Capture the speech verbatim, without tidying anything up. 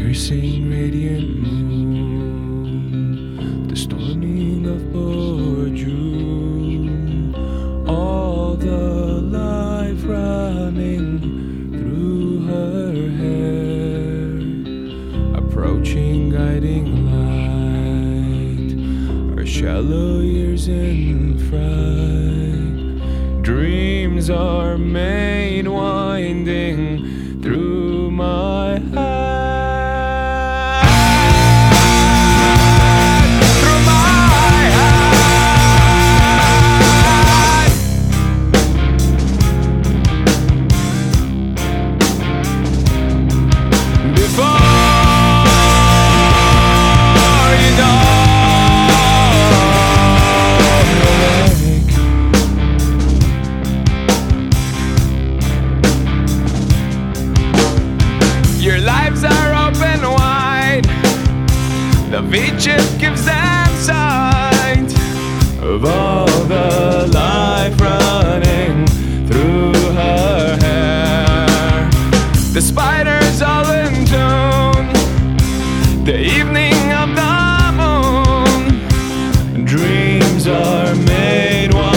piercing radiant moon, the storming of poor June, all the life running through her hair, approaching guiding light, our shallow years in fright, dreams are made winding through my heart. Your lives are open wide, the V-chip gives them sight of all the life running through her hair. The spiders all in tune, the evening of the moon, dreams are made one.